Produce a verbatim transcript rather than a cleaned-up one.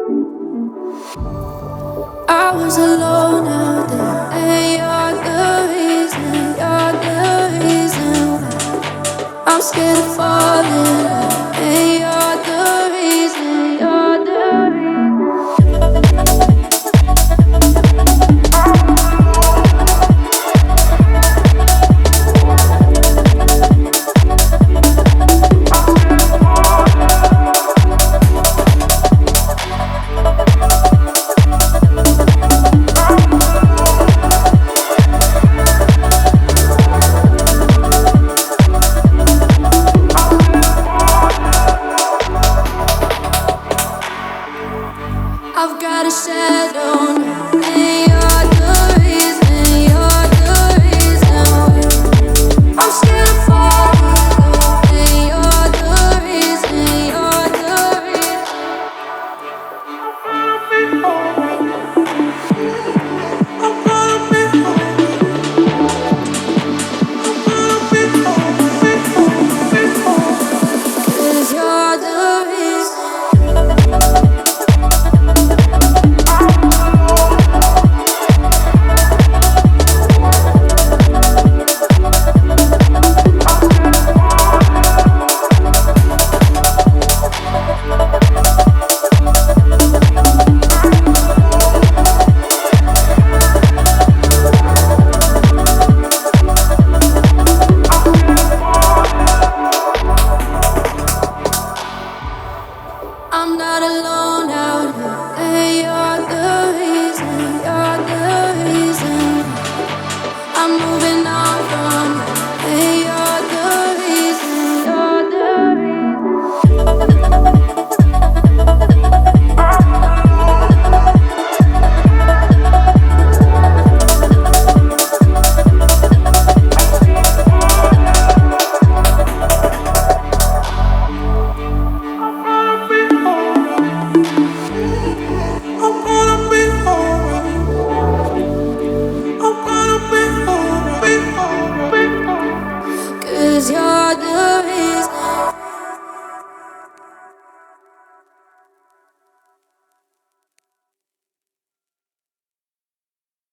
I was alone out there, and you're the reason, you're the reason why I'm scared of falling, and you're the reason, you're the I've got a shadow now, and you're the reason, you're the reason why I'm scared of falling, and you're the reason, you're the reason. Cause you're the reason. I'm not alone out here, and you're the reason, you're the reason I'm moving on from you, and